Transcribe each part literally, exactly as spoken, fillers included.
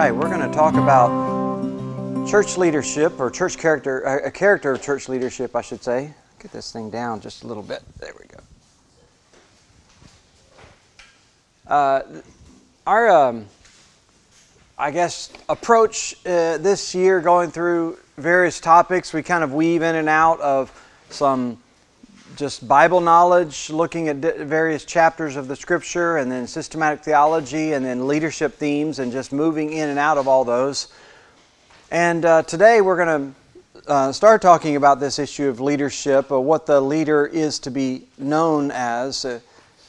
right, we're going to talk about church leadership, or church character, a character of church leadership, I should say. Get this thing down just a little bit. There we go. Uh, our, um, I guess, approach uh, this year, going through various topics, we kind of weave in and out of some just Bible knowledge, looking at various chapters of the Scripture, and then systematic theology, and then leadership themes, and just moving in and out of all those. And uh, today we're going to uh, start talking about this issue of leadership, or what the leader is to be known as, uh,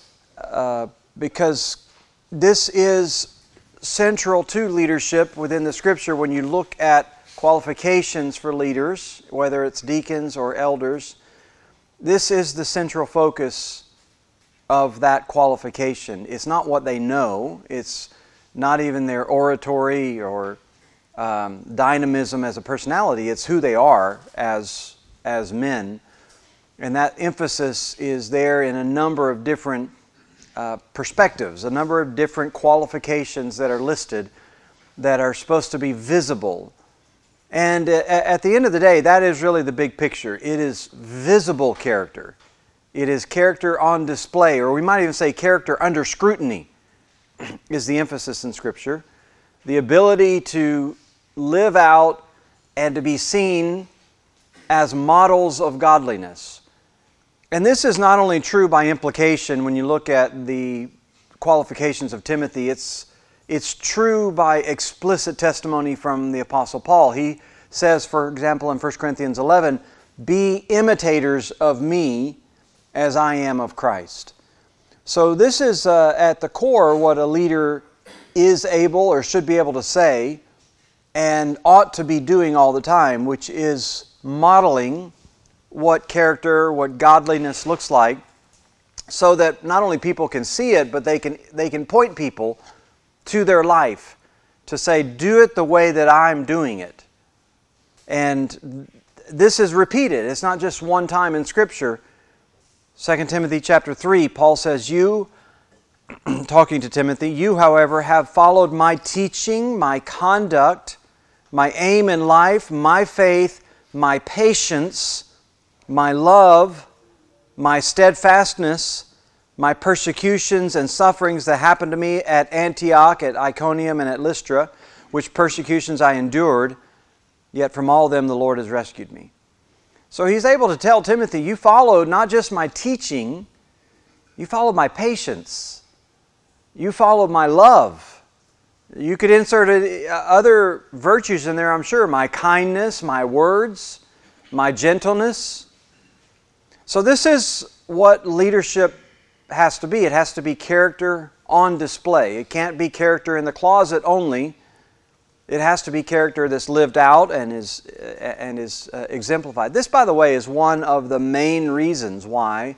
uh, because this is central to leadership within the Scripture. When you look at qualifications for leaders, whether it's deacons or elders, this is the central focus of that qualification. It's not what they know. It's not even their oratory or um, dynamism as a personality. It's who they are as, as men. And that emphasis is there in a number of different uh, perspectives, a number of different qualifications that are listed that are supposed to be visible. And at the end of the day, that is really the big picture. It is visible character. It is character on display, or we might even say character under scrutiny is the emphasis in Scripture. The ability to live out and to be seen as models of godliness. And this is not only true by implication when you look at the qualifications of Timothy, it's It's true by explicit testimony from the Apostle Paul. He says, for example, in First Corinthians eleven, "Be imitators of me as I am of Christ." So this is uh, at the core what a leader is able or should be able to say and ought to be doing all the time, which is modeling what character, what godliness looks like, so that not only people can see it, but they can they can point people to their life, to say, do it the way that I'm doing it. And this is repeated. It's not just one time in Scripture. Second Timothy chapter three, Paul says, you, talking to Timothy, you, however, have followed my teaching, my conduct, my aim in life, my faith, my patience, my love, my steadfastness, my persecutions and sufferings that happened to me at Antioch, at Iconium, and at Lystra, which persecutions I endured, yet from all them the Lord has rescued me. So he's able to tell Timothy, you followed not just my teaching, you followed my patience. You followed my love. You could insert other virtues in there, I'm sure. My kindness, my words, my gentleness. So this is what leadership has to be. It has to be character on display. It can't be character in the closet only. It has to be character that's lived out and is and is uh, exemplified. This, by the way, is one of the main reasons why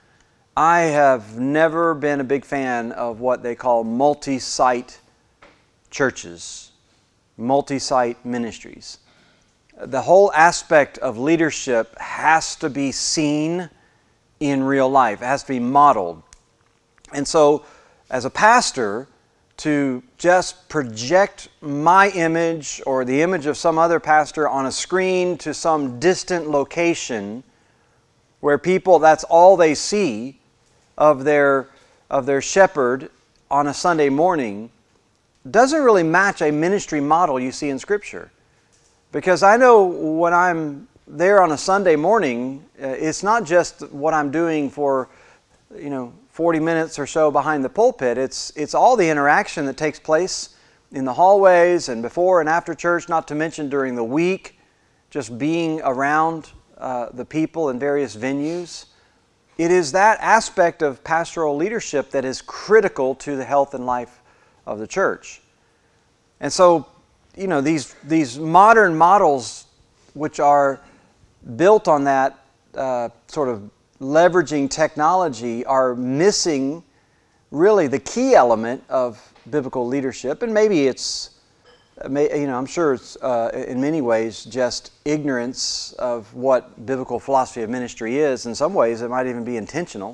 I have never been a big fan of what they call multi-site churches, multi-site ministries. The whole aspect of leadership has to be seen in real life. It has to be modeled. And so, as a pastor, to just project my image or the image of some other pastor on a screen to some distant location where people, that's all they see of their, of their shepherd on a Sunday morning, doesn't really match a ministry model you see in Scripture. Because I know when I'm there on a Sunday morning, uh, it's not just what I'm doing for, you know, forty minutes or so behind the pulpit. It's it's all the interaction that takes place in the hallways and before and after church, not to mention during the week, just being around uh, the people in various venues. It is that aspect of pastoral leadership that is critical to the health and life of the church. And so, you know, these these modern models, which are built on that uh, sort of leveraging technology, are missing really the key element of biblical leadership. And maybe it's, you know, I'm sure it's uh, in many ways just ignorance of what biblical philosophy of ministry is. In some ways it might even be intentional.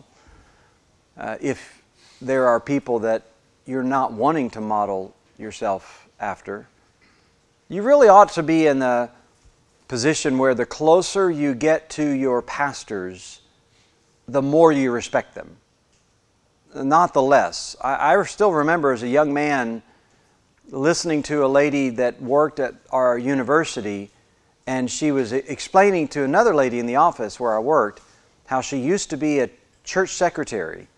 Uh, if there are people that you're not wanting to model yourself after. You really ought to be in the position where the closer you get to your pastors, the more you respect them, not the less. I, I still remember as a young man listening to a lady that worked at our university, and she was explaining to another lady in the office where I worked how she used to be a church secretary,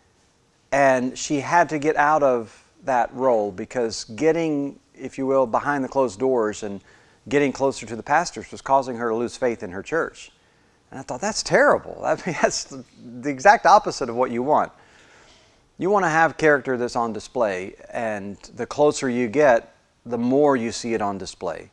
and she had to get out of that role because getting, if you will, behind the closed doors and getting closer to the pastors was causing her to lose faith in her church. And I thought, that's terrible. I mean, that's the, the exact opposite of what you want. You want to have character that's on display, and the closer you get, the more you see it on display.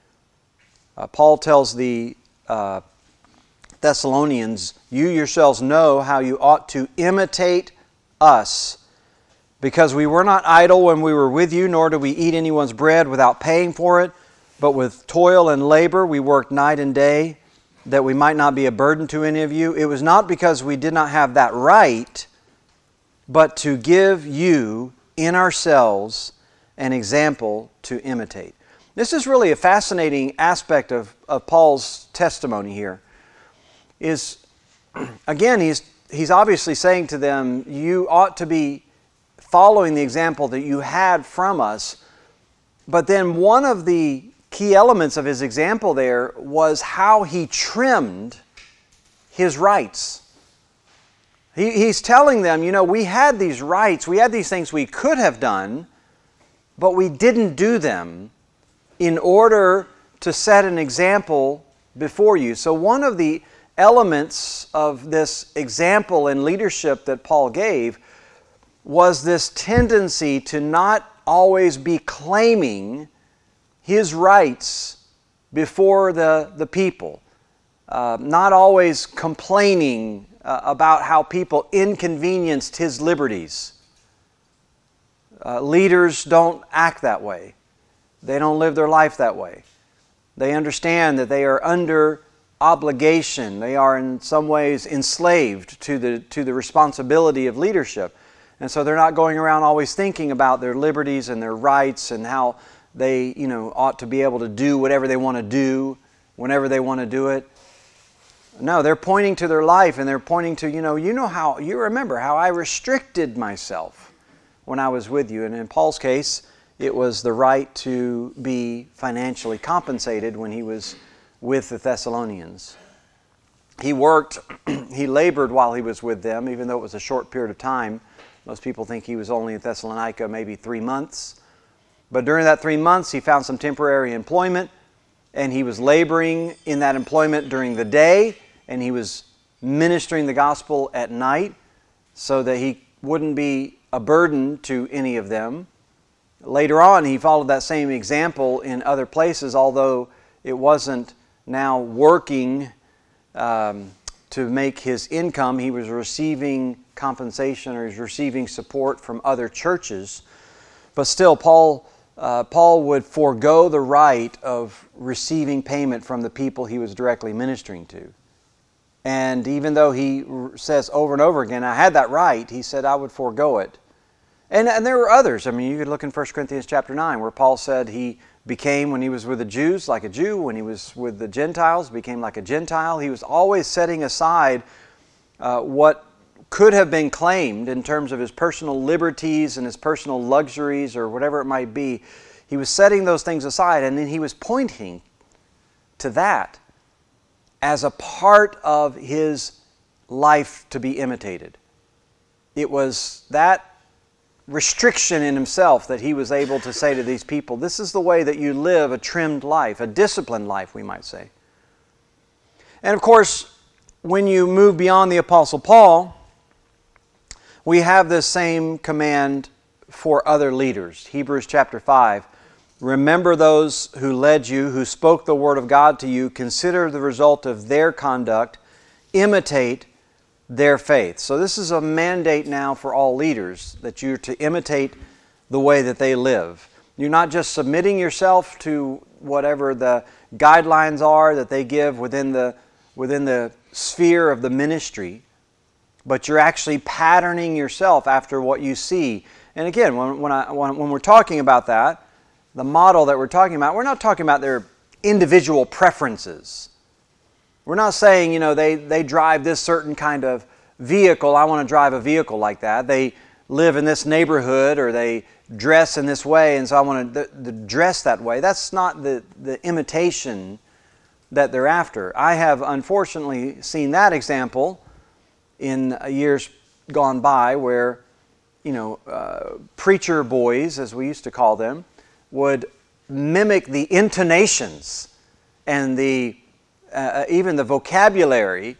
Uh, Paul tells the uh, Thessalonians, you yourselves know how you ought to imitate us, because we were not idle when we were with you, nor did we eat anyone's bread without paying for it, but with toil and labor we worked night and day, that we might not be a burden to any of you. It was not because we did not have that right, but to give you in ourselves an example to imitate. This is really a fascinating aspect of, of Paul's testimony here. Is, again, he's, he's obviously saying to them, you ought to be following the example that you had from us. But then one of the key elements of his example there was how he trimmed his rights. He, he's telling them, you know, we had these rights, we had these things we could have done, but we didn't do them in order to set an example before you. So one of the elements of this example in leadership that Paul gave was this tendency to not always be claiming his rights before the, the people, uh, not always complaining uh, about how people inconvenienced his liberties. Uh, leaders don't act that way. They don't live their life that way. They understand that they are under obligation. They are in some ways enslaved to the, to the responsibility of leadership. And so they're not going around always thinking about their liberties and their rights and how they, you know, ought to be able to do whatever they want to do whenever they want to do it. No, they're pointing to their life, and they're pointing to, you know, you know how, you remember how I restricted myself when I was with you. And in Paul's case, it was the right to be financially compensated when he was with the Thessalonians. He worked, he labored while he was with them, even though it was a short period of time. Most people think he was only in Thessalonica maybe three months. But during that three months, he found some temporary employment, and he was laboring in that employment during the day, and he was ministering the gospel at night so that he wouldn't be a burden to any of them. Later on, he followed that same example in other places, although it wasn't now working um, to make his income. He was receiving compensation, or he was receiving support from other churches. But still, Paul Uh, Paul would forego the right of receiving payment from the people he was directly ministering to. And even though he r- says over and over again, I had that right, he said, I would forego it. And, and there were others. I mean, you could look in First Corinthians chapter nine, where Paul said he became, when he was with the Jews, like a Jew. When he was with the Gentiles, became like a Gentile. He was always setting aside uh, what could have been claimed in terms of his personal liberties and his personal luxuries or whatever it might be. He was setting those things aside, and then he was pointing to that as a part of his life to be imitated. It was that restriction in himself that he was able to say to these people, this is the way that you live a trimmed life, a disciplined life, we might say. And of course, when you move beyond the Apostle Paul, we have this same command for other leaders. Hebrews chapter five. Remember those who led you, who spoke the word of God to you. Consider the result of their conduct. Imitate their faith. So this is a mandate now for all leaders, that you're to imitate the way that they live. You're not just submitting yourself to whatever the guidelines are that they give within the, within the sphere of the ministry, but you're actually patterning yourself after what you see. And again, when, when, I, when, when we're talking about that, the model that we're talking about, we're not talking about their individual preferences. We're not saying, you know, they, they drive this certain kind of vehicle, I want to drive a vehicle like that. They live in this neighborhood, or they dress in this way, and so I want to th- th- dress that way. That's not the, the imitation that they're after. I have unfortunately seen that example in years gone by where, you know, uh, preacher boys, as we used to call them, would mimic the intonations and the uh, even the vocabulary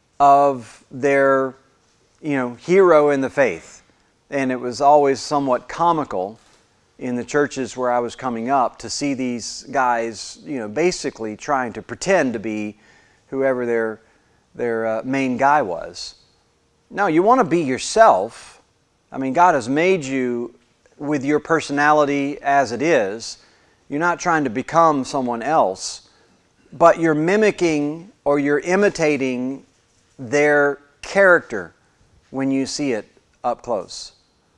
of their, you know, hero in the faith. And it was always somewhat comical in the churches where I was coming up to see these guys, you know, basically trying to pretend to be whoever their their uh, main guy was. No, you want to be yourself. I mean, God has made you with your personality as it is. You're not trying to become someone else, but you're mimicking or you're imitating their character when you see it up close.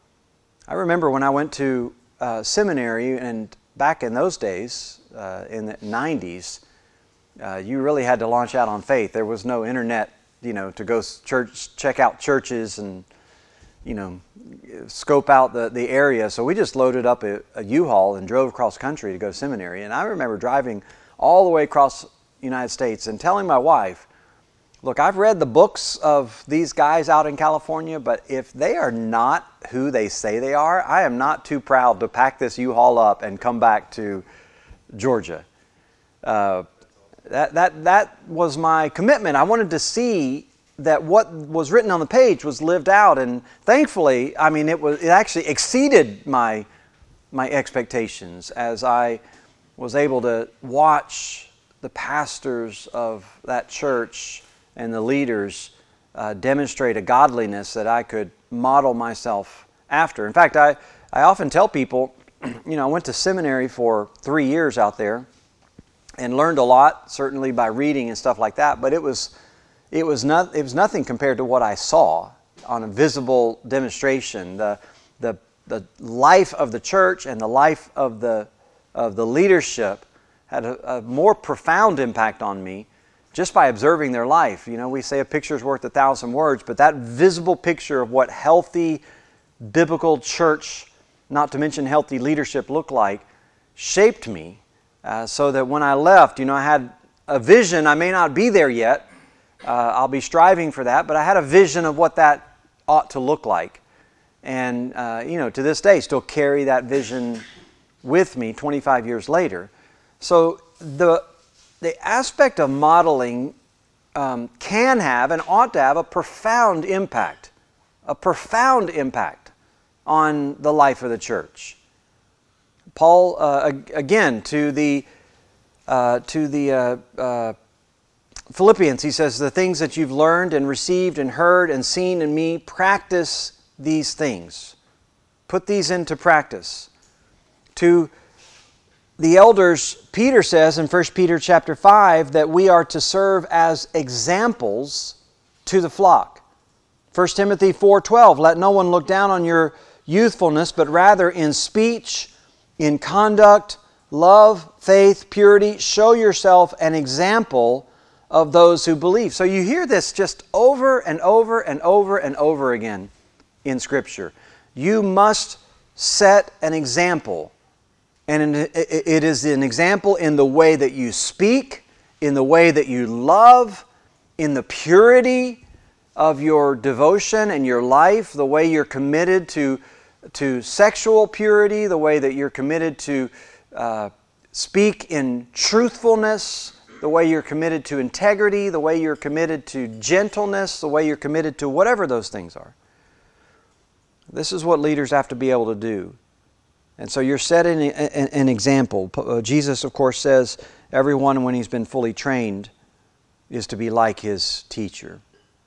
I remember when I went to uh, seminary, and back in those days, uh, in the nineties, uh, you really had to launch out on faith. There was no internet, you know, to go church, check out churches and, you know, scope out the, the area. So we just loaded up a, a U-Haul and drove across country to go to seminary. And I remember driving all the way across the United States and telling my wife, look, I've read the books of these guys out in California, but if they are not who they say they are, I am not too proud to pack this U-Haul up and come back to Georgia. Uh, that, that, that was my commitment. I wanted to see that what was written on the page was lived out, and thankfully, I mean, it was it actually exceeded my my expectations as I was able to watch the pastors of that church and the leaders uh, demonstrate a godliness that I could model myself after. In fact, I, I often tell people, you know, I went to seminary for three years out there and learned a lot, certainly by reading and stuff like that, but it was it was not it was nothing compared to what I saw on a visible demonstration. The the the life of the church and the life of the of the leadership had a, a more profound impact on me just by observing their life. You know, we say a picture's worth a thousand words, but that visible picture of what healthy biblical church, not to mention healthy leadership, looked like, shaped me uh, so that when I left, you know, I had a vision. I may not be there yet. Uh, I'll be striving for that, but I had a vision of what that ought to look like. And, uh, you know, to this day, still carry that vision with me twenty-five years later. So the the aspect of modeling um, can have and ought to have a profound impact, a profound impact on the life of the church. Paul, uh, again, to the uh, to the uh, uh, Philippians, he says, the things that you've learned and received and heard and seen in me, practice these things. Put these into practice. To the elders, Peter says in First Peter chapter five that we are to serve as examples to the flock. First Timothy four twelve, let no one look down on your youthfulness, but rather in speech, in conduct, love, faith, purity, show yourself an example of those who believe. So you hear this just over and over and over and over again in Scripture. You must set an example. And it is an example in the way that you speak, in the way that you love, in the purity of your devotion and your life, the way you're committed to, to sexual purity, the way that you're committed to uh, speak in truthfulness, the way you're committed to integrity, the way you're committed to gentleness, the way you're committed to whatever those things are. This is what leaders have to be able to do. And so you're setting an example. Jesus, of course, says everyone, when he's been fully trained, is to be like his teacher.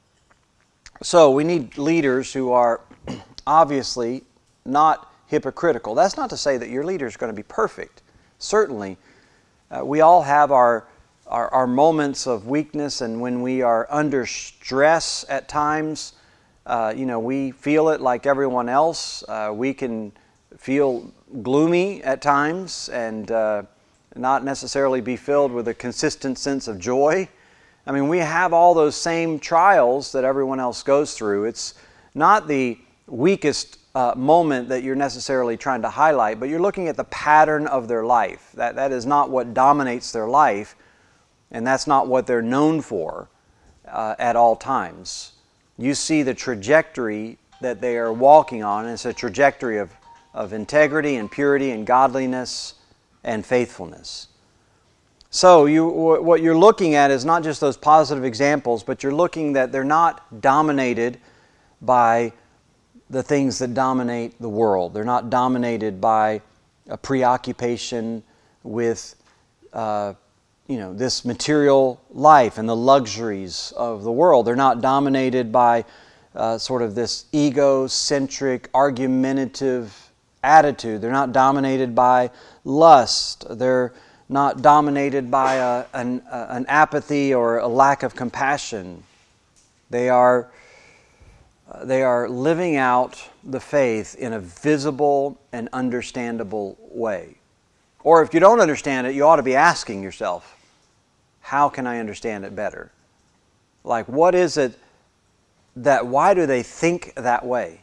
So we need leaders who are obviously not hypocritical. That's not to say that your leader is going to be perfect. Certainly, uh, we all have our, our, our moments of weakness, and when we are under stress at times, uh, you know, we feel it like everyone else. Uh, we can feel gloomy at times and uh, not necessarily be filled with a consistent sense of joy. I mean, we have all those same trials that everyone else goes through. It's not the weakest uh, moment that you're necessarily trying to highlight, but you're looking at the pattern of their life. That, that is not what dominates their life, and that's not what they're known for uh, at all times. You see the trajectory that they are walking on, and it's a trajectory of, of integrity and purity and godliness and faithfulness. So you, what you're looking at is not just those positive examples, but you're looking that they're not dominated by the things that dominate the world. They're not dominated by a preoccupation with uh, you know, this material life and the luxuries of the world. They're not dominated by uh, sort of this egocentric, argumentative attitude. They're not dominated by lust. They're not dominated by a, an, uh, an apathy or a lack of compassion. They are, uh, they are living out the faith in a visible and understandable way. Or if you don't understand it, you ought to be asking yourself, how can I understand it better? Like, what is it that, why do they think that way?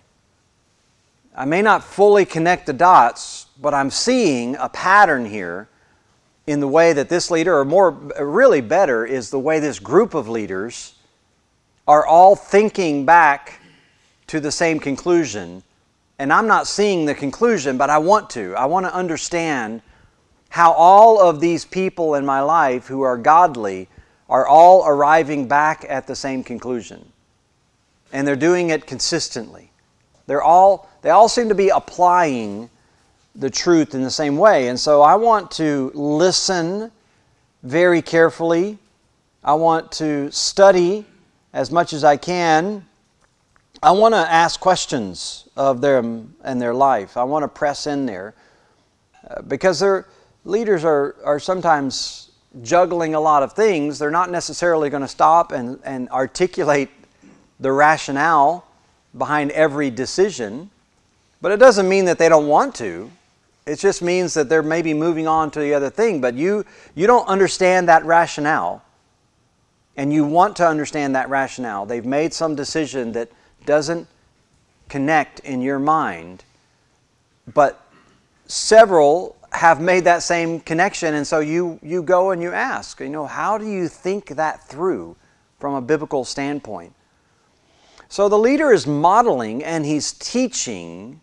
I may not fully connect the dots, but I'm seeing a pattern here in the way that this leader, or more, really better, is the way this group of leaders are all thinking back to the same conclusion. And I'm not seeing the conclusion, but I want to. I want to understand how all of these people in my life who are godly are all arriving back at the same conclusion. And they're doing it consistently. They're all, they all seem to be applying the truth in the same way. And so I want to listen very carefully. I want to study as much as I can. I want to ask questions of them and their life. I want to press in there uh, because they're, leaders are, are sometimes juggling a lot of things. They're not necessarily going to stop and, and articulate the rationale behind every decision, but it doesn't mean that they don't want to. It just means that they're maybe moving on to the other thing, but you, you don't understand that rationale, and you want to understand that rationale. They've made some decision that doesn't connect in your mind, but several have made that same connection, and so you, you go and you ask, you know, how do you think that through from a biblical standpoint? So the leader is modeling and he's teaching,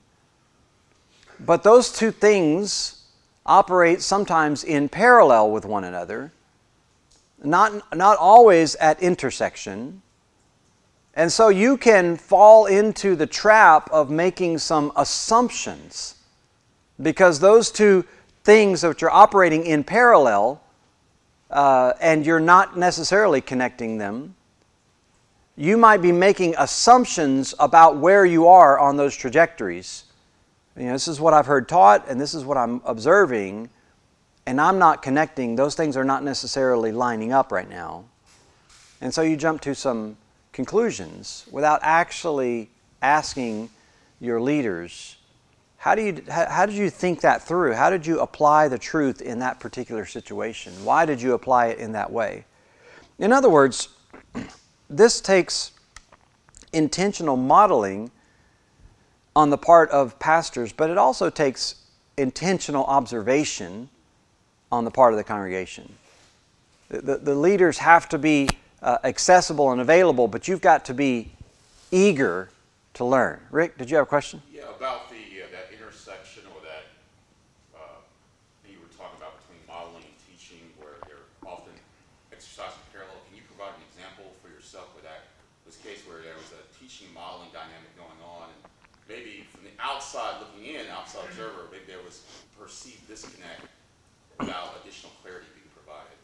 but those two things operate sometimes in parallel with one another, not, not always at intersection. And so you can fall into the trap of making some assumptions because those two things which are operating in parallel uh, and you're not necessarily connecting them, you might be making assumptions about where you are on those trajectories. You know, this is what I've heard taught, and this is what I'm observing, and I'm not connecting. Those things are not necessarily lining up right now. And so you jump to some conclusions without actually asking your leaders, how do you, how, how did you think that through? How did you apply the truth in that particular situation? Why did you apply it in that way? In other words, this takes intentional modeling on the part of pastors, but it also takes intentional observation on the part of the congregation. The, the, the leaders have to be uh, accessible and available, but you've got to be eager to learn. Rick, did you have a question? Yeah, about the uh, that intersection or that uh, that you were talking about between modeling and teaching, where they're often exercising parallel. Can you provide an example for yourself where that was the case, where there was a teaching modeling dynamic going on, and maybe from the outside looking in, outside observer, maybe there was perceived disconnect without additional clarity being provided?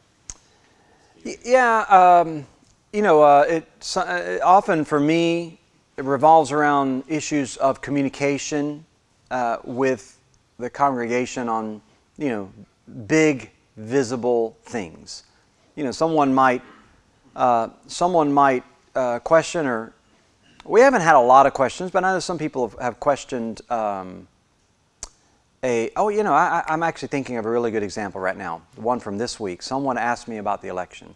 Yeah, um, you know, uh, it uh, often for me it revolves around issues of communication uh, with the congregation on, you know, big visible things. You know, someone might uh, someone might uh, question, or we haven't had a lot of questions, but I know some people have, have questioned um, a, oh, you know, I, I'm actually thinking of a really good example right now, one from this week. Someone asked me about the election.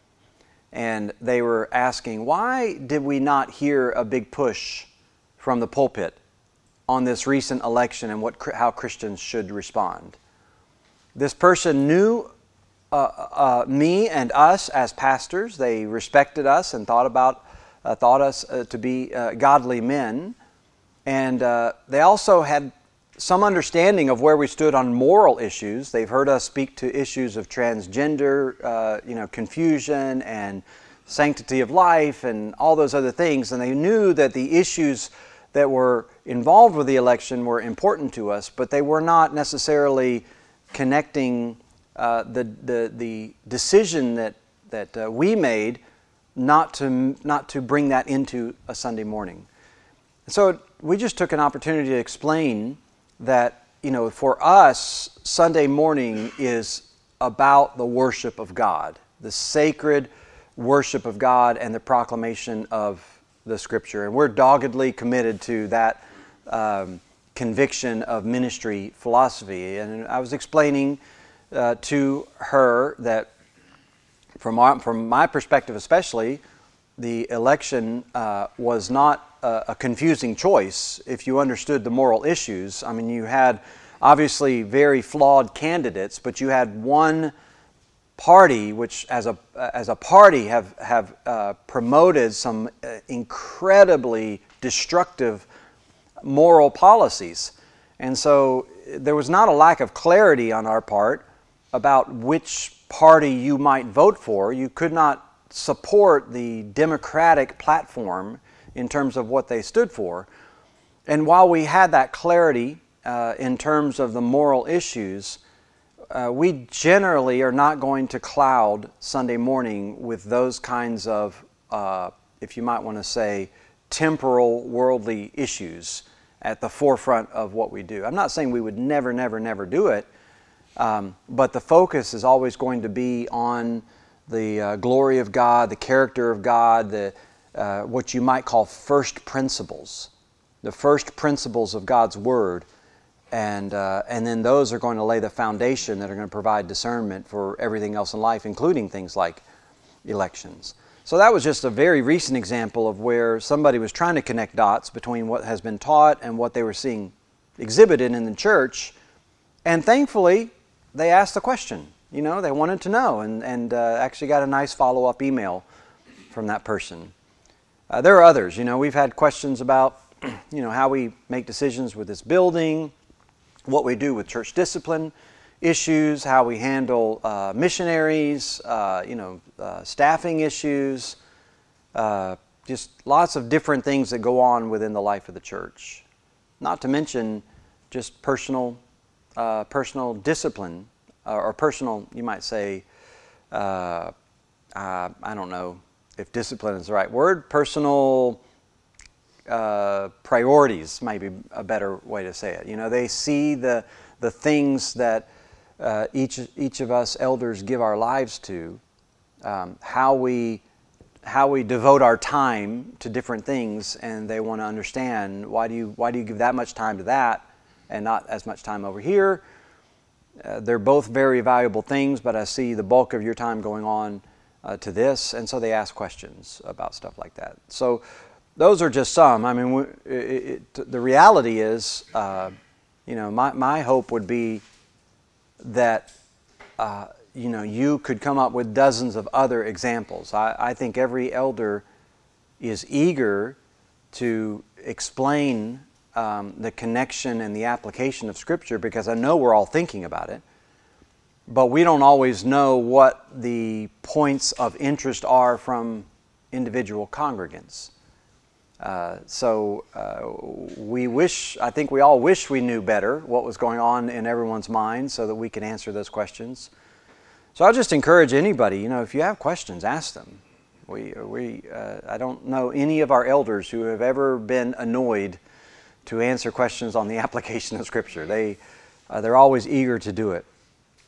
And they were asking, why did we not hear a big push from the pulpit on this recent election and what how Christians should respond? This person knew uh, uh, me and us as pastors. They respected us and thought about uh, thought us uh, to be uh, godly men, and uh, they also had some understanding of where we stood on moral issues. They've heard us speak to issues of transgender, uh, you know, confusion and sanctity of life and all those other things, and they knew that the issues that were involved with the election were important to us, but they were not necessarily connecting uh, the, the the decision that that uh, we made not to not to bring that into a Sunday morning. So we just took an opportunity to explain that, you know, for us, Sunday morning is about the worship of God, the sacred worship of God and the proclamation of the Scripture. And we're doggedly committed to that um, conviction of ministry philosophy. And I was explaining uh, to her that from our, from my perspective especially, the election uh, was not a, a confusing choice if you understood the moral issues. I mean, you had obviously very flawed candidates, but you had one party which as a as a party have have uh, promoted some uh, incredibly destructive moral policies. And so there was not a lack of clarity on our part about which party you might vote for. You could not support the Democratic platform in terms of what they stood for. And while we had that clarity uh, in terms of the moral issues, uh, we generally are not going to cloud Sunday morning with those kinds of, uh, if you might want to say, temporal, worldly issues at the forefront of what we do. I'm not saying we would never, never, never do it, um, but the focus is always going to be on the uh, glory of God, the character of God, the uh, what you might call first principles, the first principles of God's Word, and uh, and then those are going to lay the foundation that are going to provide discernment for everything else in life, including things like elections. So that was just a very recent example of where somebody was trying to connect dots between what has been taught and what they were seeing exhibited in the church, and thankfully they asked the question. You know, they wanted to know, and, and uh, actually got a nice follow-up email from that person. Uh, there are others. You know, we've had questions about, you know, how we make decisions with this building, what we do with church discipline issues, how we handle uh, missionaries, uh, you know, uh, staffing issues, uh, just lots of different things that go on within the life of the church. Not to mention just personal, uh, personal discipline, uh, or personal, you might say, uh, uh, I don't know if discipline is the right word, personal uh, priorities might be a better way to say it. You know, they see the the things that uh, each each of us elders give our lives to, um, how we how we devote our time to different things, and they want to understand why do you why do you give that much time to that and not as much time over here. Uh, they're both very valuable things, but I see the bulk of your time going on uh, to this, and so they ask questions about stuff like that. So those are just some. I mean, we, it, it, the reality is, uh, you know, my, my hope would be that, uh, you know, you could come up with dozens of other examples. I, I think every elder is eager to explain Um, the connection and the application of Scripture, because I know we're all thinking about it, but we don't always know what the points of interest are from individual congregants. Uh, so uh, we wish, I think we all wish we knew better what was going on in everyone's mind so that we could answer those questions. So I'll just encourage anybody, you know, if you have questions, ask them. We, we, uh, I don't know any of our elders who have ever been annoyed to answer questions on the application of Scripture. They, uh, they're always eager to do it.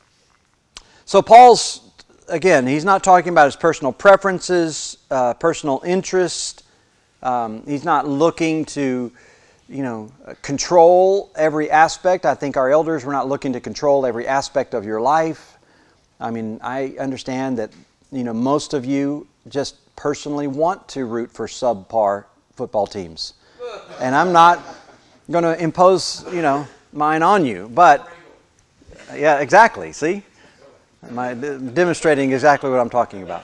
So Paul's, again, he's not talking about his personal preferences, uh, personal interest. Um, he's not looking to you know, control every aspect. I think our elders were not looking to control every aspect of your life. I mean, I understand that, you know, most of you just personally want to root for subpar football teams. And I'm not going to impose, you know, mine on you. But, yeah, exactly. See? Am I demonstrating exactly what I'm talking about?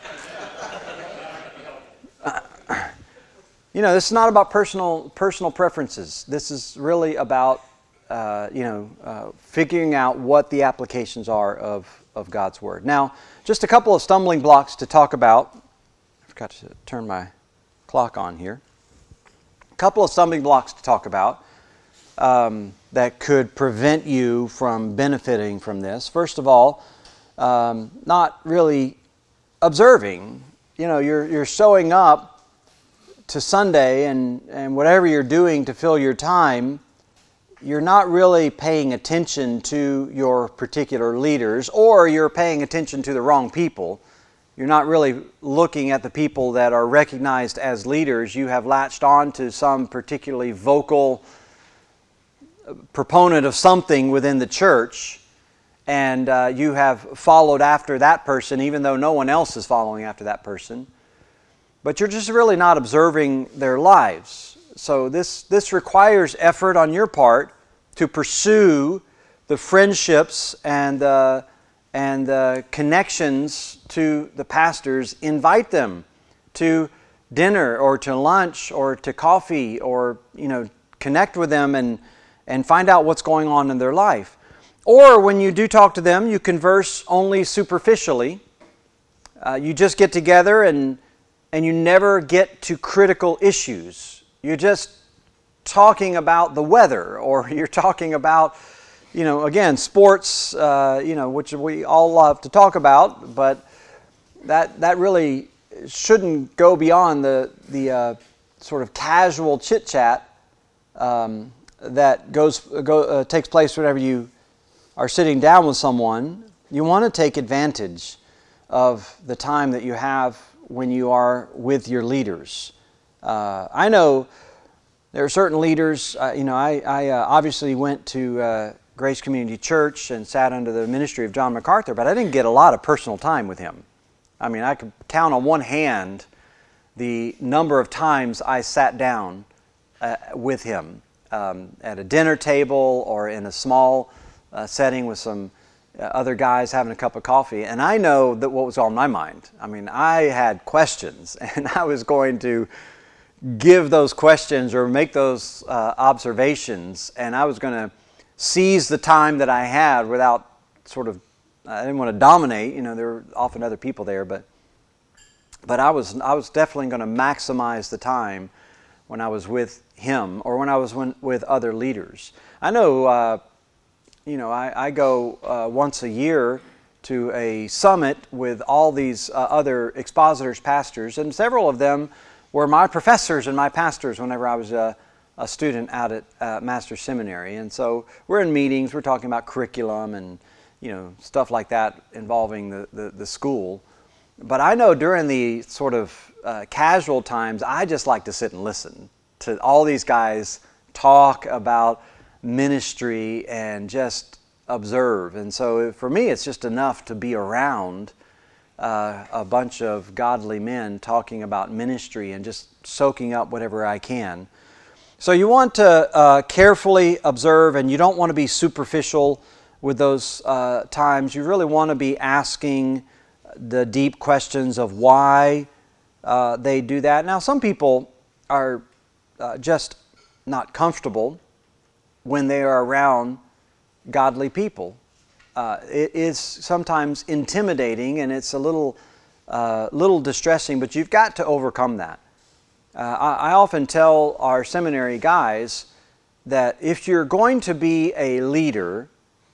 You know, this is not about personal personal preferences. This is really about, uh, you know, uh, figuring out what the applications are of, of God's Word. Now, just a couple of stumbling blocks to talk about. I forgot to turn my clock on here. A couple of stumbling blocks to talk about um, that could prevent you from benefiting from this. First of all, um, not really observing. You know, you're you're showing up to Sunday and, and whatever you're doing to fill your time, you're not really paying attention to your particular leaders, or you're paying attention to the wrong people. You're not really looking at the people that are recognized as leaders. You have latched on to some particularly vocal proponent of something within the church, and uh, you have followed after that person even though no one else is following after that person. But you're just really not observing their lives. So this, this requires effort on your part to pursue the friendships and, uh, and the connections to the pastors. Invite them to dinner or to lunch or to coffee, or, you know, connect with them and, and find out what's going on in their life. Or when you do talk to them, you converse only superficially. Uh, you just get together and and you never get to critical issues. You're just talking about the weather, or you're talking about, you know, again, sports, uh, you know, which we all love to talk about, but that that really shouldn't go beyond the the uh, sort of casual chit chat um, that goes go, uh, takes place whenever you are sitting down with someone. You want to take advantage of the time that you have when you are with your leaders. Uh, I know there are certain leaders, uh, you know, I, I uh, obviously went to uh, Grace Community Church and sat under the ministry of John MacArthur, but I didn't get a lot of personal time with him. I mean, I could count on one hand the number of times I sat down uh, with him um, at a dinner table or in a small uh, setting with some Uh, other guys having a cup of coffee, and I know that what was on my mind. I mean, I had questions, and I was going to give those questions or make those uh, observations, and I was going to seize the time that I had without sort of, I didn't want to dominate, you know, there were often other people there, but but I was I was definitely going to maximize the time when I was with him or when I was when, with other leaders. I know uh, You know, I, I go uh, once a year to a summit with all these uh, other expositors, pastors, and several of them were my professors and my pastors whenever I was a, a student out at uh, Master's Seminary. And so we're in meetings, we're talking about curriculum and, you know, stuff like that involving the, the, the school. But I know during the sort of uh, casual times, I just like to sit and listen to all these guys talk about ministry and just observe. And so for me, it's just enough to be around uh, a bunch of godly men talking about ministry and just soaking up whatever I can. So you want to uh, carefully observe, and you don't want to be superficial with those uh, times. You really want to be asking the deep questions of why uh, they do that. Now, some people are uh, just not comfortable when they are around godly people. Uh, it is sometimes intimidating, and it's a little, uh, little distressing, but you've got to overcome that. Uh, I, I often tell our seminary guys that if you're going to be a leader,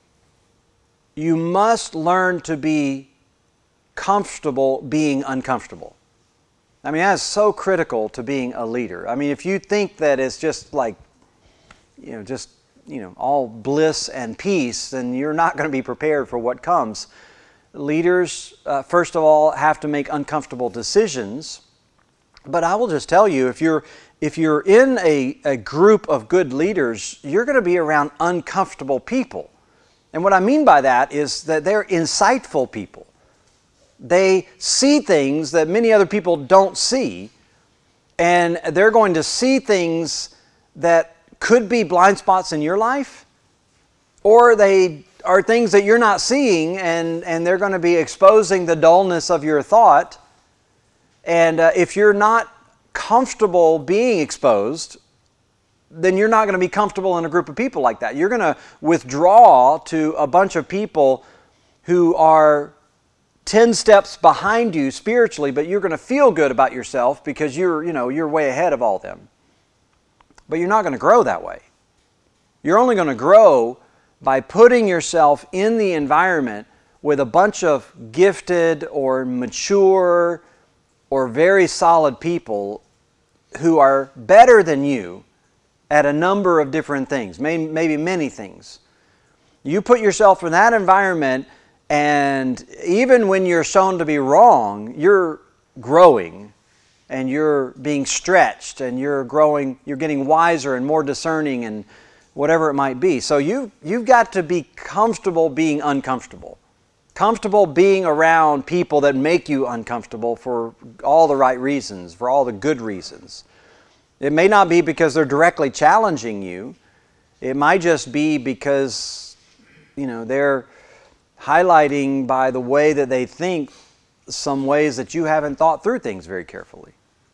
you must learn to be comfortable being uncomfortable. I mean, that's so critical to being a leader. I mean, if you think that it's just like, you know, just you know, all bliss and peace, then you're not going to be prepared for what comes. Leaders, uh, first of all, have to make uncomfortable decisions. But I will just tell you, if you're if you're in a, a group of good leaders, you're going to be around uncomfortable people. And what I mean by that is that they're insightful people. They see things that many other people don't see, and they're going to see things that could be blind spots in your life, or they are things that you're not seeing, and, and they're going to be exposing the dullness of your thought. And uh, if you're not comfortable being exposed, then you're not going to be comfortable in a group of people like that. You're going to withdraw to a bunch of people who are ten steps behind you spiritually, but you're going to feel good about yourself because you're, you know, you're way ahead of all of them. But you're not going to grow that way. You're only going to grow by putting yourself in the environment with a bunch of gifted or mature or very solid people who are better than you at a number of different things, maybe many things. You put yourself in that environment, and even when you're shown to be wrong, you're growing and you're being stretched and you're growing, you're getting wiser and more discerning and whatever it might be. So you, you've got to be comfortable being uncomfortable. Comfortable being around people that make you uncomfortable for all the right reasons, for all the good reasons. It may not be because they're directly challenging you. It might just be because, you know, they're highlighting by the way that they think some ways that you haven't thought through things very carefully.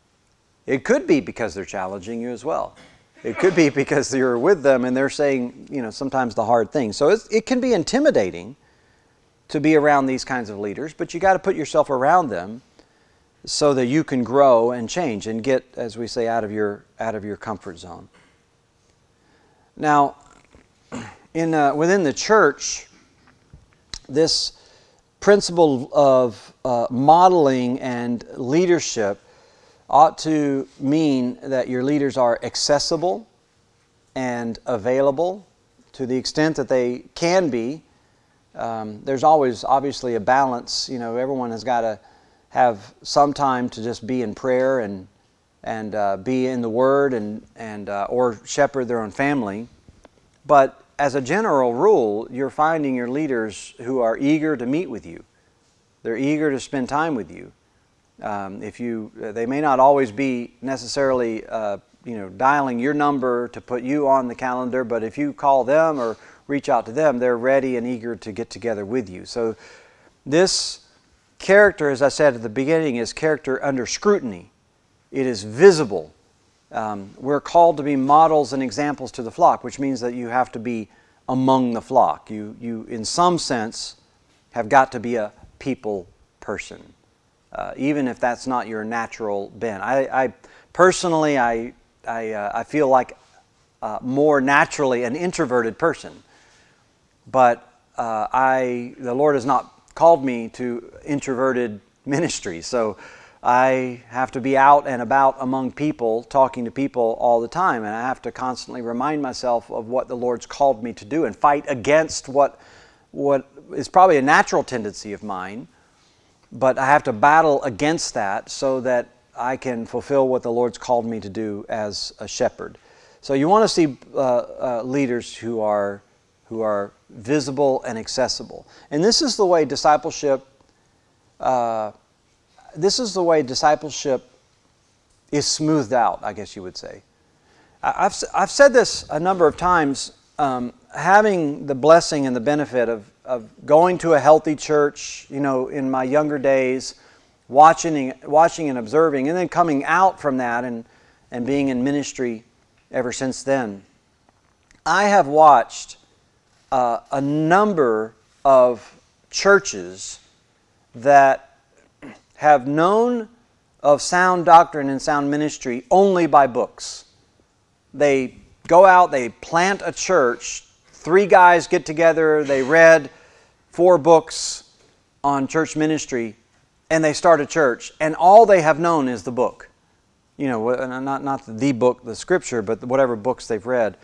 It could be because they're challenging you as well. It could be because you're with them and they're saying, you know, sometimes the hard things. So it's, it can be intimidating to be around these kinds of leaders, but you got to put yourself around them so that you can grow and change and get, as we say, out of your out of your comfort zone. Now, in uh, within the church, this principle of uh, modeling and leadership ought to mean that your leaders are accessible and available to the extent that they can be. Um, there's always obviously a balance. You know, everyone has got to have some time to just be in prayer and and uh, be in the Word and and uh, or shepherd their own family. But as a general rule, you're finding your leaders who are eager to meet with you. They're eager to spend time with you. Um, if you, they may not always be necessarily, uh, you know, dialing your number to put you on the calendar, but if you call them or reach out to them, they're ready and eager to get together with you. So this character, as I said at the beginning, is character under scrutiny. It is visible. Um, we're called to be models and examples to the flock, which means that you have to be among the flock. You, you in some sense, have got to be a people person, uh, even if that's not your natural bent. I, I personally, I, I, uh, I feel like uh, more naturally an introverted person, but uh, I, the Lord has not called me to introverted ministry, so I have to be out and about among people, talking to people all the time, and I have to constantly remind myself of what the Lord's called me to do and fight against what what is probably a natural tendency of mine, but I have to battle against that so that I can fulfill what the Lord's called me to do as a shepherd. So you want to see uh, uh, leaders who are who are visible and accessible, and this is the way discipleship. Uh, This is the way discipleship is smoothed out, I guess you would say. I've, I've said this a number of times, um, having the blessing and the benefit of, of going to a healthy church, you know, in my younger days, watching, watching and observing, and then coming out from that and, and being in ministry ever since then. I have watched uh, a number of churches that have known of sound doctrine and sound ministry only by books. They go out, they plant a church, three guys get together, they read four books on church ministry, and they start a church, and all they have known is the book. You know, not, not the book, the scripture, but whatever books they've read.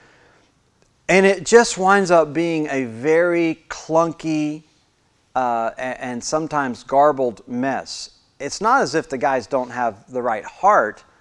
And it just winds up being a very clunky uh, and sometimes garbled mess. It's not as if the guys don't have the right heart, but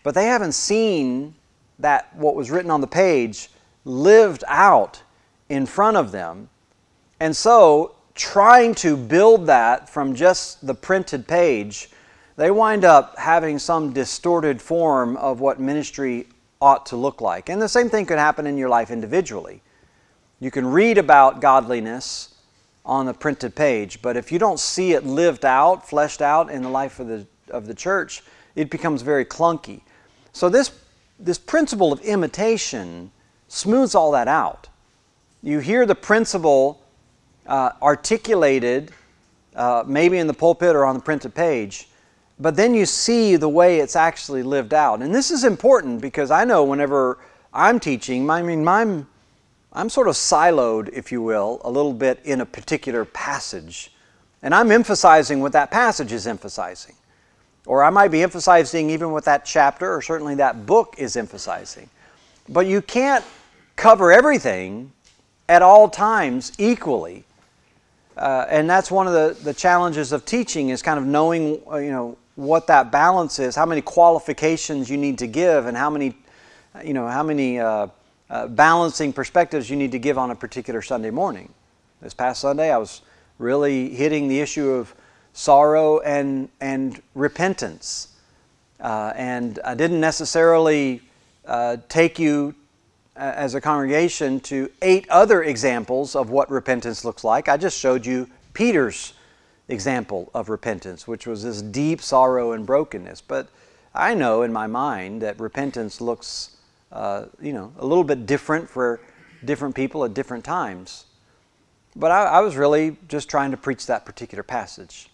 but they haven't seen that what was written on the page lived out in front of them. And so, trying to build that from just the printed page, they wind up having some distorted form of what ministry ought to look like. And the same thing could happen in your life individually. You can read about godliness on the printed page, but if you don't see it lived out, fleshed out in the life of the of the church, it becomes very clunky. So this this principle of imitation smooths all that out. You hear the principle uh, articulated, uh, maybe in the pulpit or on the printed page, but then you see the way it's actually lived out. And this is important because I know whenever I'm teaching, I mean, I'm, I'm sort of siloed, if you will, a little bit in a particular passage. And I'm emphasizing what that passage is emphasizing. Or I might be emphasizing even what that chapter or certainly that book is emphasizing. But you can't cover everything at all times equally. Uh, and that's one of the, the challenges of teaching is kind of knowing, uh, you know, what that balance is, how many qualifications you need to give, and how many, you know, how many uh, uh, balancing perspectives you need to give on a particular Sunday morning. This past Sunday, I was really hitting the issue of sorrow and and repentance, uh, and I didn't necessarily uh, take you uh, as a congregation to eight other examples of what repentance looks like. I just showed you Peter's example of repentance, which was this deep sorrow and brokenness. But I know in my mind that repentance looks, uh, you know, a little bit different for different people at different times. But I, I was really just trying to preach that particular passage.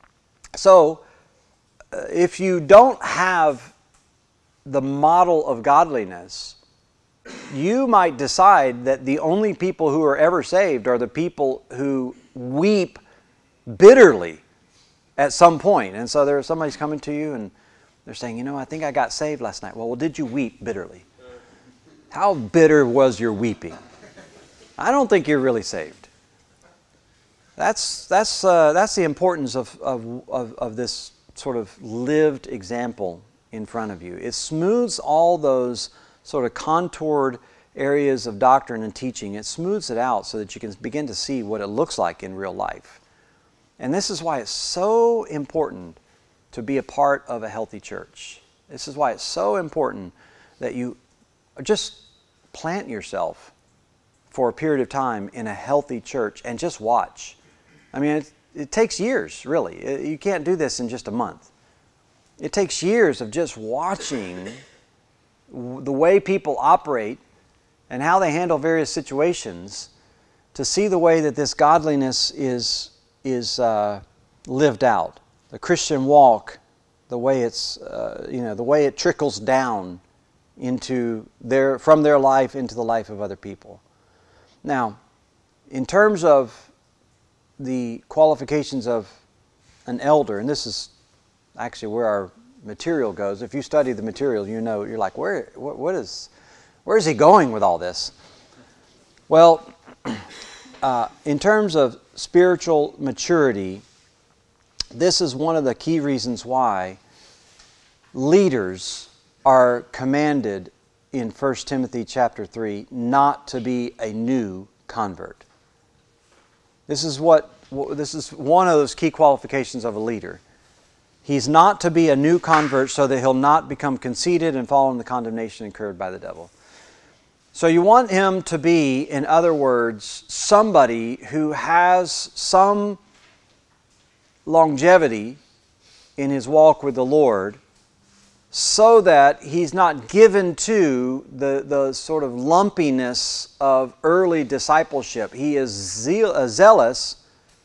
So, uh, if you don't have the model of godliness, you might decide that the only people who are ever saved are the people who weep bitterly at some point. And so there's somebody's coming to you and they're saying, you know, I think I got saved last night. Well, well, did you weep bitterly? How bitter was your weeping? I don't think you're really saved. That's that's uh, that's the importance of, of of of this sort of lived example in front of you. It smooths all those sort of contoured areas of doctrine and teaching. It smooths it out so that you can begin to see what it looks like in real life. And this is why it's so important to be a part of a healthy church. This is why it's so important that you just plant yourself for a period of time in a healthy church and just watch. I mean, it, it takes years, really. It, you can't do this in just a month. It takes years of just watching the way people operate and how they handle various situations to see the way that this godliness is is uh, lived out. The Christian walk, the way it's uh, you know the way it trickles down into their from their life into the life of other people. Now, in terms of the qualifications of an elder, and this is actually where our material goes. If you study the material, you know, you're like, where, what, what is, where is he going with all this? Well, uh, in terms of spiritual maturity, this is one of the key reasons why leaders are commanded in First Timothy chapter three not to be a new convert. This is what this is one of those key qualifications of a leader. He's not to be a new convert so that he'll not become conceited and fall in the condemnation incurred by the devil. So you want him to be, in other words, somebody who has some longevity in his walk with the Lord, so that he's not given to the, the sort of lumpiness of early discipleship. He is zeal, uh, zealous,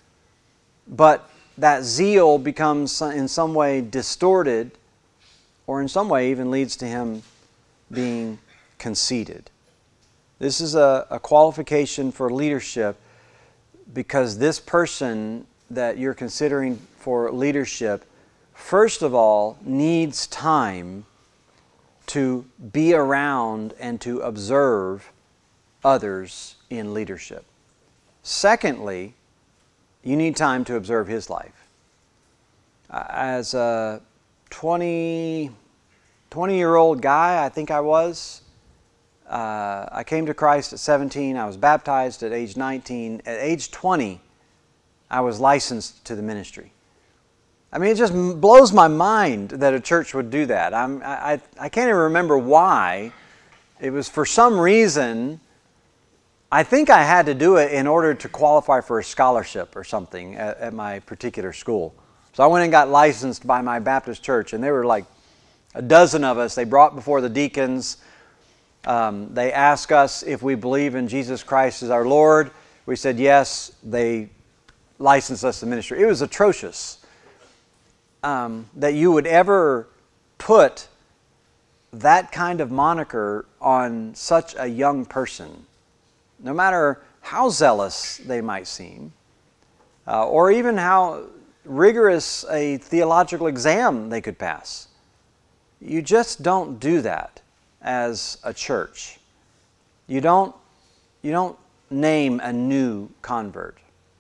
but that zeal becomes in some way distorted, or in some way even leads to him being conceited. This is a, a qualification for leadership, because this person that you're considering for leadership, first of all, needs time to be around and to observe others in leadership. Secondly, you need time to observe his life. As a twenty, twenty-year-old guy, I think I was. Uh, I came to Christ at seventeen. I was baptized at age nineteen. At age twenty, I was licensed to the ministry. I mean, it just blows my mind that a church would do that. I'm, I, I can't even remember why. It was for some reason. I think I had to do it in order to qualify for a scholarship or something at, at my particular school. So I went and got licensed by my Baptist church, and there were like a dozen of us. They brought before the deacons. Um, they asked us if we believe in Jesus Christ as our Lord. We said yes. They licensed us to ministry. It was atrocious um, that you would ever put that kind of moniker on such a young person, no matter how zealous they might seem, uh, or even how rigorous a theological exam they could pass. You just don't do that as a church. You don't, you don't name a new convert.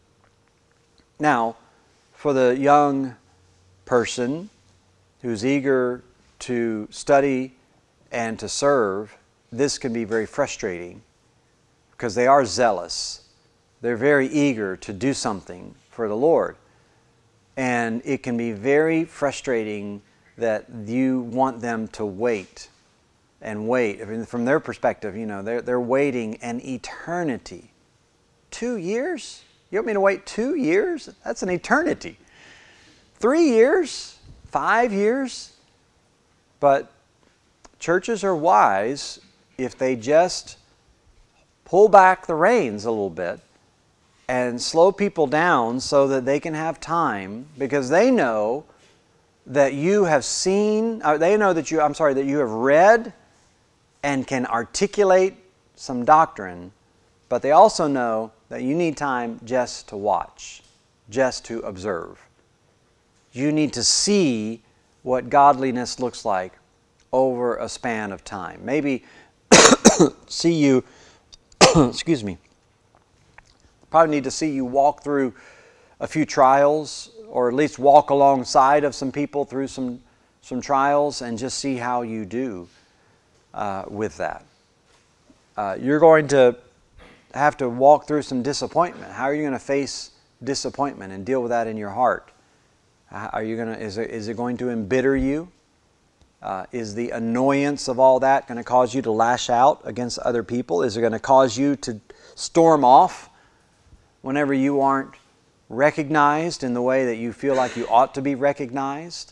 Now, for the young person who's eager to study and to serve, this can be very frustrating because they are zealous. They're very eager to do something for the Lord. And it can be very frustrating that you want them to wait and wait. I mean, from their perspective, you know, they're, they're waiting an eternity. Two years? You want me to wait two years? That's an eternity. Three years? Five years? But churches are wise if they just pull back the reins a little bit and slow people down so that they can have time, because they know that you have seen, or they know that you, I'm sorry, that you have read and can articulate some doctrine, but they also know that you need time just to watch, just to observe. You need to see what godliness looks like over a span of time. Maybe see you, excuse me, probably need to see you walk through a few trials, or at least walk alongside of some people through some, some trials, and just see how you do uh, with that. Uh, you're going to have to walk through some disappointment. How are you going to face disappointment and deal with that in your heart? Are you going to, is it, is it going to embitter you? Uh, is the annoyance of all that going to cause you to lash out against other people? Is it going to cause you to storm off whenever you aren't recognized in the way that you feel like you ought to be recognized?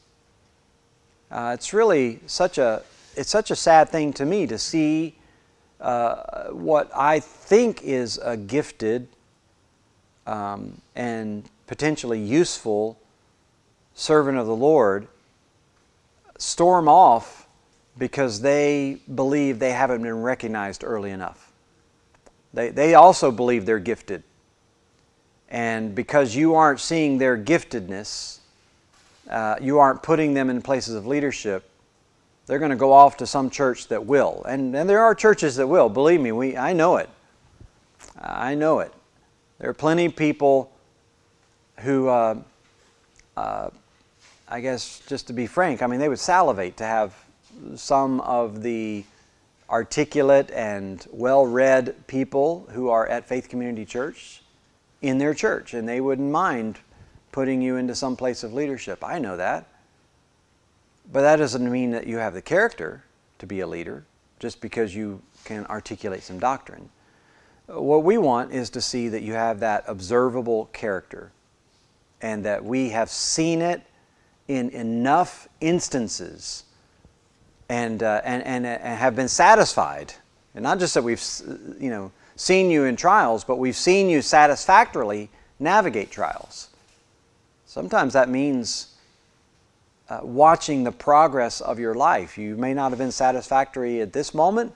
Uh, it's really such a it's such a sad thing to me to see uh, what I think is a gifted um, and potentially useful servant of the Lord storm off because they believe they haven't been recognized early enough. They, they also believe they're gifted. And because you aren't seeing their giftedness, uh, you aren't putting them in places of leadership, they're going to go off to some church that will. And, and there are churches that will. Believe me, we I know it. I know it. There are plenty of people who, uh, uh, I guess, just to be frank, I mean, they would salivate to have some of the articulate and well-read people who are at Faith Community Church in their church, and they wouldn't mind putting you into some place of leadership. I know that. But that doesn't mean that you have the character to be a leader just because you can articulate some doctrine. What we want is to see that you have that observable character, and that we have seen it in enough instances and, uh, and, and, and have been satisfied. And not just that we've, you know, seen you in trials, but we've seen you satisfactorily navigate trials. Sometimes that means uh, watching the progress of your life. You may not have been satisfactory at this moment,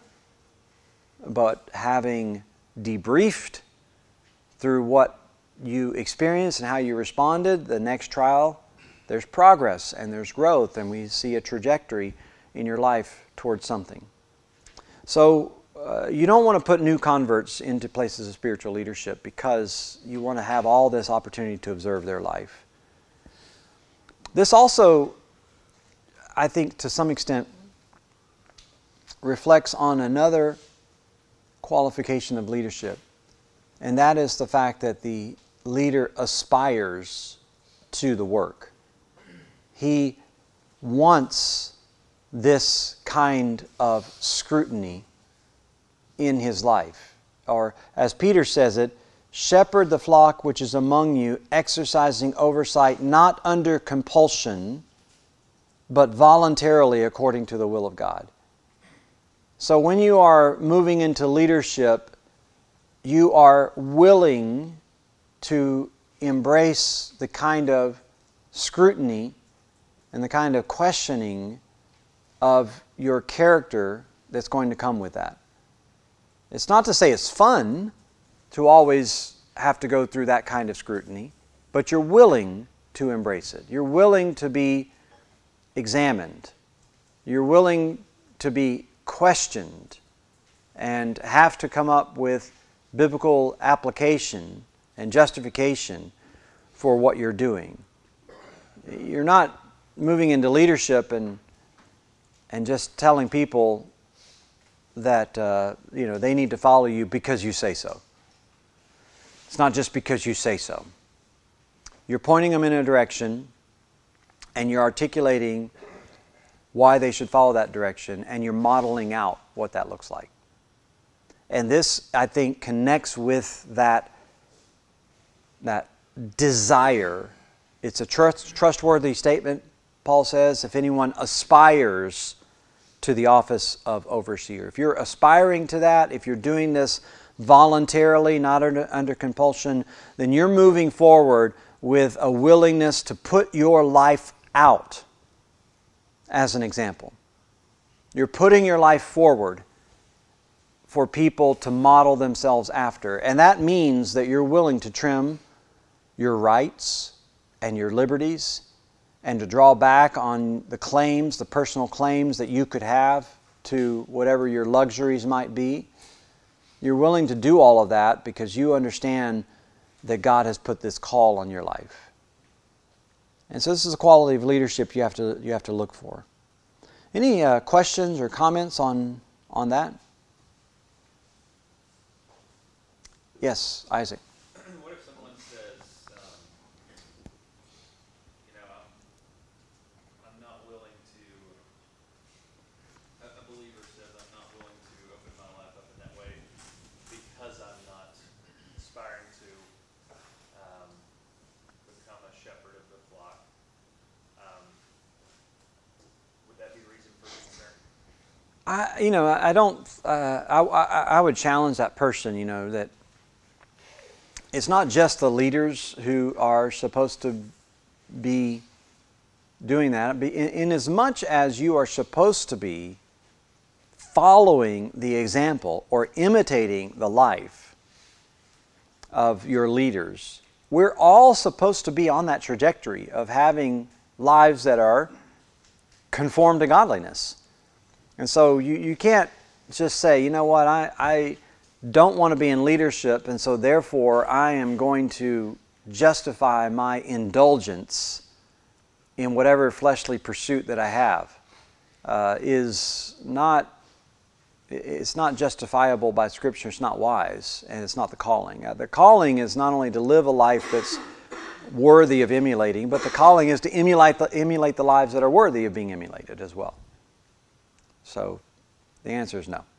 but having debriefed through what you experienced and how you responded, the next trial, there's progress and there's growth, and we see a trajectory in your life towards something. So uh, you don't want to put new converts into places of spiritual leadership because you want to have all this opportunity to observe their life. This also, I think to some extent reflects on another qualification of leadership, and that is the fact that the leader aspires to the work. He wants this kind of scrutiny in his life. Or, as Peter says it, shepherd the flock which is among you, exercising oversight, not under compulsion, but voluntarily according to the will of God. So when you are moving into leadership, you are willing to embrace the kind of scrutiny and the kind of questioning of your character that's going to come with that. It's not to say it's fun to always have to go through that kind of scrutiny, but you're willing to embrace it. You're willing to be examined. You're willing to be questioned and have to come up with biblical application and justification for what you're doing. You're not moving into leadership and and just telling people that uh, you know they need to follow you because you say so. It's not just because you say so. You're pointing them in a direction, and you're articulating why they should follow that direction, and you're modeling out what that looks like. And this, I think, connects with that, that desire. It's a trust, trustworthy statement, Paul says, if anyone aspires to the office of overseer. If you're aspiring to that, if you're doing this voluntarily, not under, under compulsion, then you're moving forward with a willingness to put your life out as an example. You're putting your life forward for people to model themselves after. And that means that you're willing to trim your rights and your liberties and to draw back on the claims, the personal claims that you could have to whatever your luxuries might be. You're willing to do all of that because you understand that God has put this call on your life. And so this is a quality of leadership you have to you have to look for. Any uh, questions or comments on, on that? Yes, Isaac. What if someone says, um, you know, I'm, I'm not willing to, a, a believer says, I'm not willing to open my life up in that way because I'm not aspiring to um, become a shepherd of the flock. Um, would that be a reason for concern? I, you know, I don't. Uh, I, I, I would challenge that person. You know that it's not just the leaders who are supposed to be doing that. In, in as much as you are supposed to be following the example or imitating the life of your leaders, we're all supposed to be on that trajectory of having lives that are conformed to godliness. And so you, you can't just say, you know what, I, I don't want to be in leadership, and so therefore I am going to justify my indulgence in whatever fleshly pursuit that I have. Uh, is not, it's not justifiable by Scripture, it's not wise, and it's not the calling. Uh, the calling is not only to live a life that's worthy of emulating, but the calling is to emulate the, emulate the lives that are worthy of being emulated as well. So, the answer is no.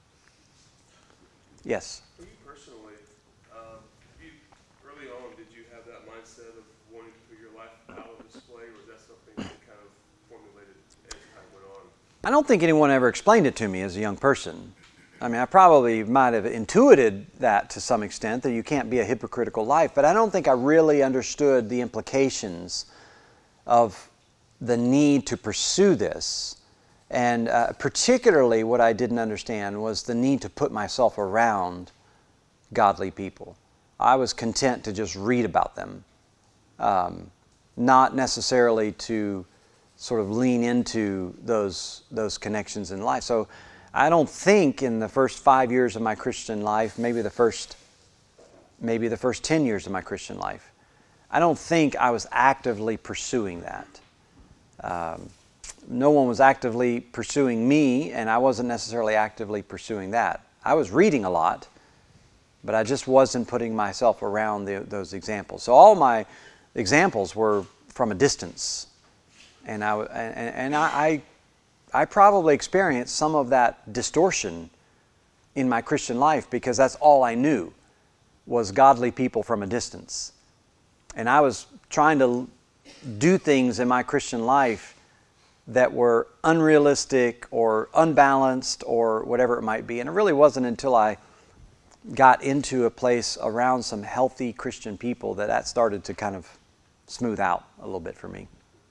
Yes? For you personally, um, you, early on, did you have that mindset of wanting to put your life out on display, or was that something that kind of formulated as time went on? I don't think anyone ever explained it to me as a young person. I mean, I probably might have intuited that to some extent, that you can't be a hypocritical life, but I don't think I really understood the implications of the need to pursue this. And uh, particularly what I didn't understand was the need to put myself around godly people. I was content to just read about them, um, not necessarily to sort of lean into those, those connections in life. So I don't think in the first five years of my Christian life, maybe the first, maybe the first ten years of my Christian life, I don't think I was actively pursuing that. Um, no one was actively pursuing me, and I wasn't necessarily actively pursuing that. I was reading a lot, but I just wasn't putting myself around the, those examples. So all my examples were from a distance, and I and, and I, I I probably experienced some of that distortion in my Christian life because that's all I knew was godly people from a distance, and I was trying to do things in my Christian life that were unrealistic or unbalanced or whatever it might be. And it really wasn't until I got into a place around some healthy Christian people that that started to kind of smooth out a little bit for me.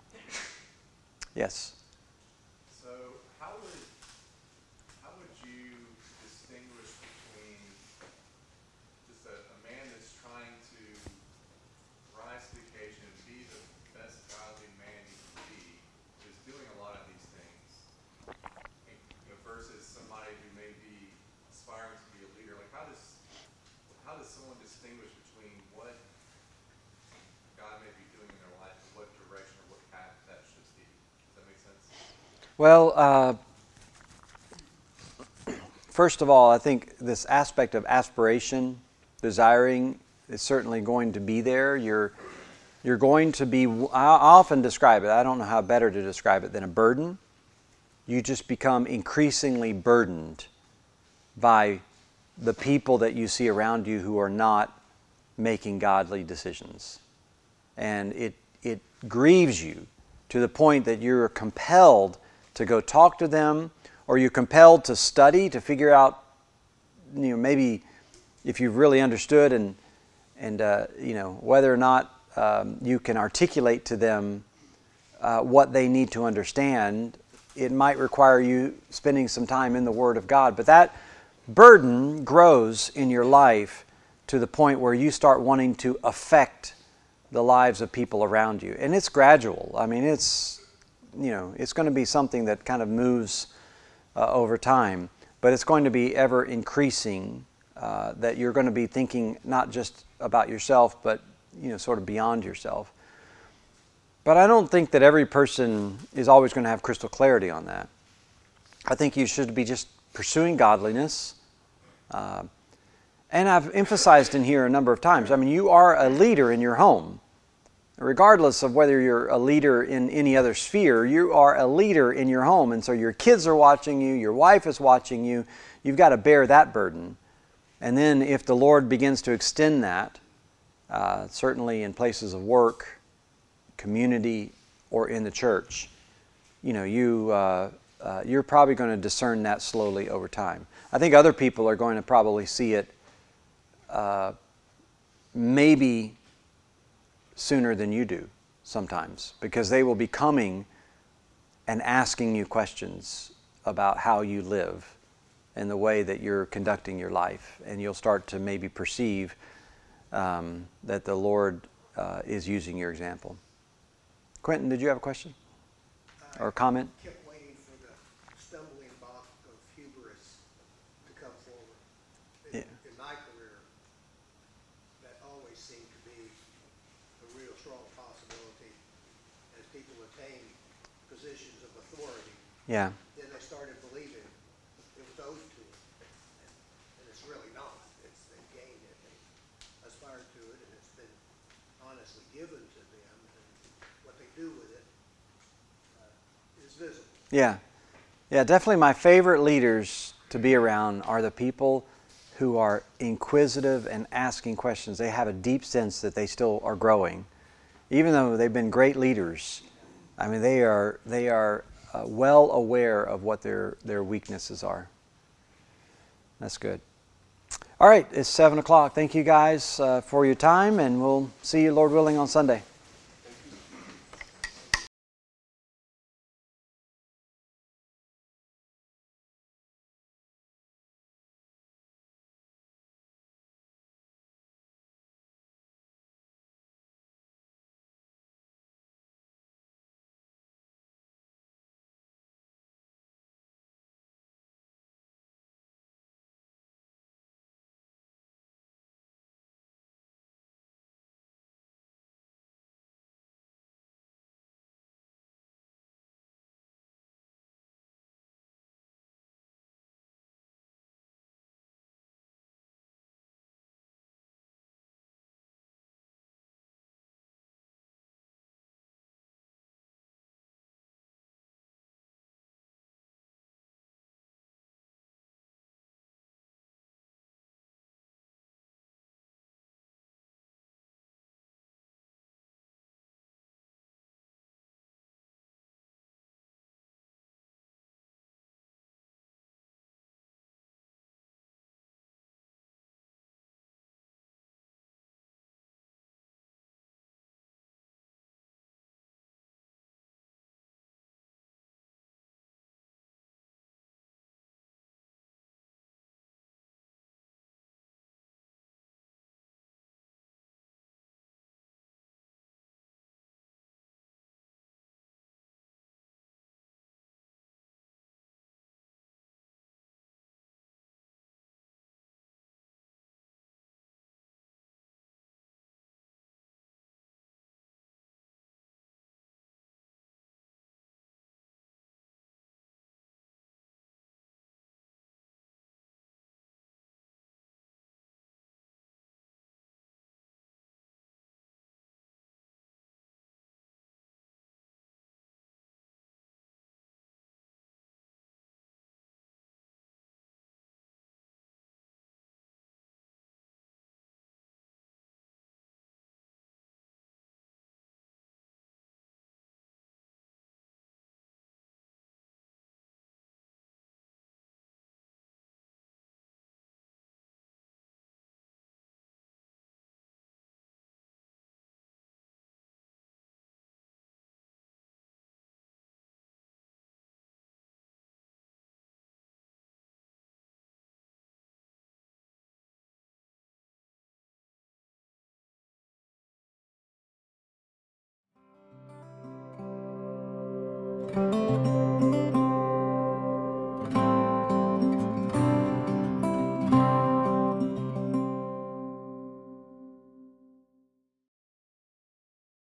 Yes? So how would, how would you distinguish between just a, a man that's trying to rise to the occasion and be the best godly man he can be, who's doing a lot of these things, and, you know, versus somebody who may be aspiring to be a leader? Like, how does how does someone distinguish between what God may be doing in their life and what direction or what path that should be? Does that make sense? Well, uh, first of all, I think this aspect of aspiration, desiring, is certainly going to be there. You're you're going to be, I often describe it, I don't know how better to describe it than a burden. You just become increasingly burdened by the people that you see around you who are not making godly decisions. And it it grieves you to the point that you're compelled to go talk to them, or you're compelled to study to figure out, you know, maybe if you've really understood and and uh, you know, whether or not um, you can articulate to them uh, what they need to understand. It might require you spending some time in the Word of God, but that burden grows in your life to the point where you start wanting to affect the lives of people around you. And it's gradual. I mean, it's, you know, it's going to be something that kind of moves uh, over time, but it's going to be ever increasing, uh, that you're going to be thinking not just about yourself, but, you know, sort of beyond yourself. But I don't think that every person is always going to have crystal clarity on that. I think you should be just pursuing godliness. Uh, and I've emphasized in here a number of times, I mean, you are a leader in your home. Regardless of whether you're a leader in any other sphere, you are a leader in your home. And so your kids are watching you, your wife is watching you, you've got to bear that burden. And then if the Lord begins to extend that, uh, certainly in places of work, community, or in the church, you know, you, uh, uh, you're probably going to discern that slowly over time. I think other people are going to probably see it uh, maybe sooner than you do sometimes, because they will be coming and asking you questions about how you live and the way that you're conducting your life, and you'll start to maybe perceive um, that the Lord uh, is using your example. Quentin, did you have a question or a comment? I kept waiting for the stumbling block of hubris to come forward. In, Yeah. in my career, that always seemed to be a real strong possibility as people attain positions of authority. Yeah. Then they started believing it was owed to them. And, and it's really not. It's they gained it. They aspired to it, and it's been honestly given to them. And what they do with it uh, is visible. Yeah. Yeah, definitely my favorite leaders to be around are the people who are inquisitive and asking questions. They have a deep sense that they still are growing. Even though they've been great leaders, I mean, they are they are uh, well aware of what their, their weaknesses are. That's good. All right, it's seven o'clock. Thank you guys uh, for your time, and we'll see you, Lord willing, on Sunday. you.